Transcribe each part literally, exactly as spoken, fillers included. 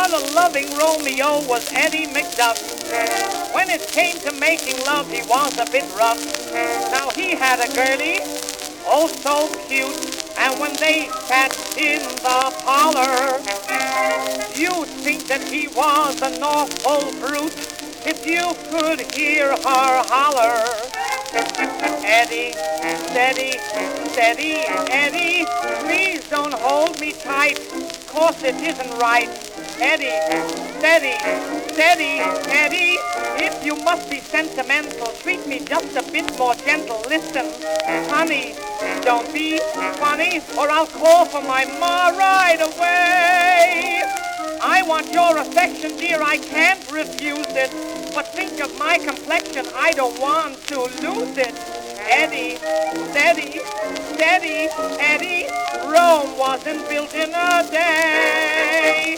What a loving Romeo was Eddie McDuff. When it came to making love, he was a bit rough. Now he had a girlie, oh so cute, and when they sat in the parlor, you'd think that he was an awful brute if you could hear her holler. Eddie, steady, steady, Eddie, please don't hold me tight, 'cause it isn't right. Eddie, steady, steady, Eddie, if you must be sentimental, treat me just a bit more gentle. Listen, honey, don't be funny, or I'll call for my ma right away. I want your affection, dear, I can't refuse it, but think of my complexion, I don't want to lose it. Eddie, steady, steady, Eddie, Rome wasn't built in a day.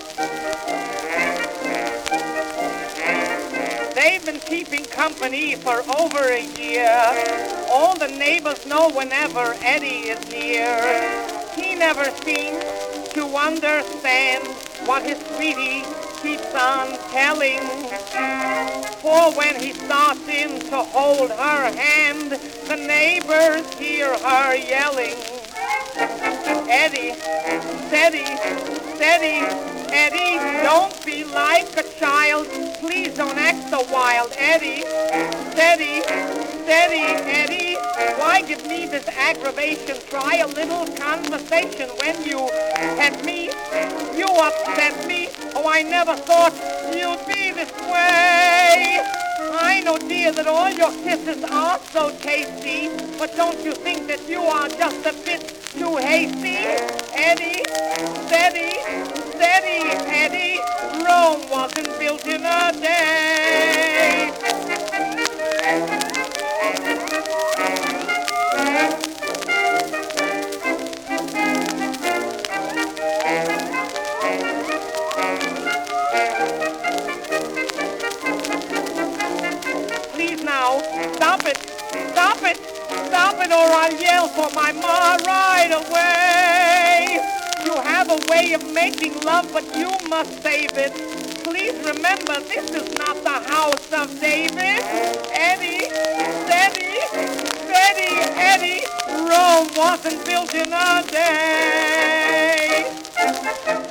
They've been keeping company for over a year. All the neighbors know whenever Eddie is near. He never seems to understand what his sweetie keeps on telling. For when he starts in to hold her hand, the neighbors hear her yelling. Eddie, steady, steady, Eddie, don't be like a child. Please don't act so wild. Eddie, steady, steady, Eddie, why give me this aggravation? Try a little conversation. When you had me, you upset me. Oh, I never thought you'd be this way. I know, dear, that all your kisses are so tasty, but don't you think that you are just a bit too hasty? Eddie, steady, steady, Eddie, Rome wasn't built in a day. Please now, stop it, stop it, stop it, or I'll yell for my ma right away. You have a way of making love, but you must save it. Please remember, this is not the house of David. Eddie, steady, steady, Eddie, Rome wasn't built in a day.